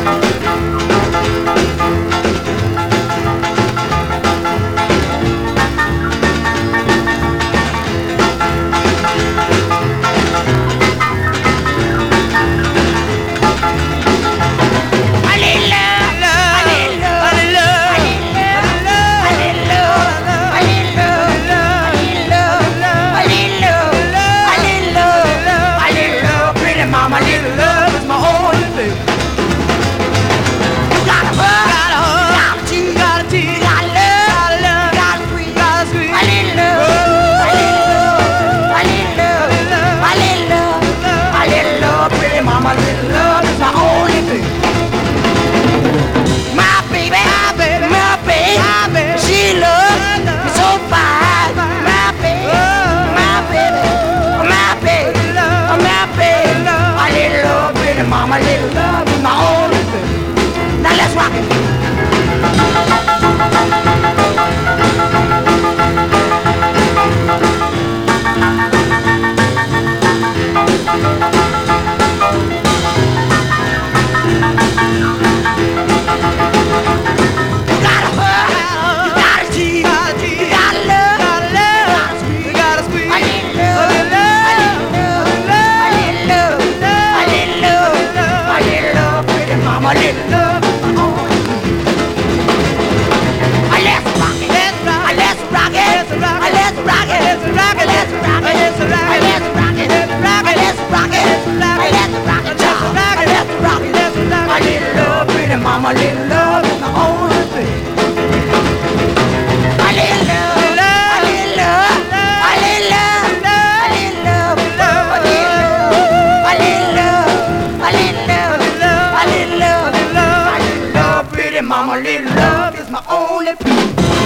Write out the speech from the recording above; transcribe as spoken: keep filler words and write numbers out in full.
My little love is my only thing. Now let's rock it. My little love, oh, let's rock it, let's rock it, let's rock it, let's rock it, let's rock it, let's rock it, let's rock it, let's rock it, let's rock it, let's rock it, let's rock it, let's rock it, let's rock it. My little love, pretty mama, little love is the only thing. My little love, my little love, my little love, my little love, my little love, my little love, my little love. Mama, little love is my only peace.